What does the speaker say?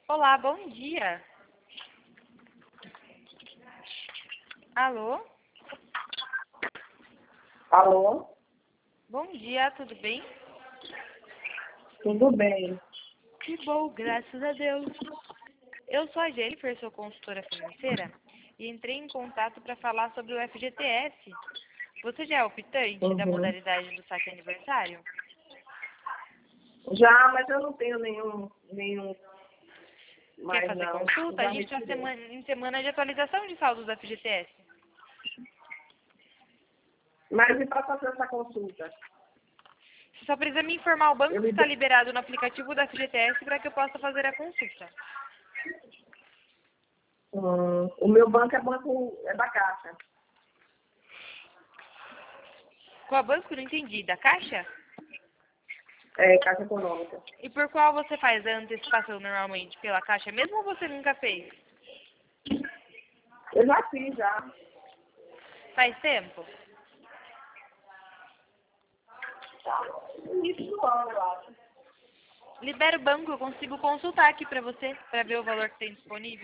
Olá, bom dia. Alô? Alô? Bom dia, tudo bem? Tudo bem? Que bom, graças a Deus. Eu sou a Jennifer, sou consultora financeira e entrei em contato para falar sobre o FGTS. Você já é optante da Uhum. modalidade do saque aniversário? Já, mas eu não tenho nenhum Quer mais fazer não. consulta? A Já gente está retirei. em semana de atualização de saldos do FGTS. Mas e para fazer essa consulta? Você só precisa me informar o banco Eu que me... está liberado no aplicativo do FGTS para que eu possa fazer a consulta. O meu banco é da Caixa. Qual banco? Não entendi. Da Caixa? É, Caixa Econômica. E por qual você faz a antecipação normalmente? Pela Caixa mesmo ou você nunca fez? Eu já fiz, já. Faz tempo? Início do ano, eu acho. Libera o banco, eu consigo consultar aqui pra você, pra ver o valor que tem disponível.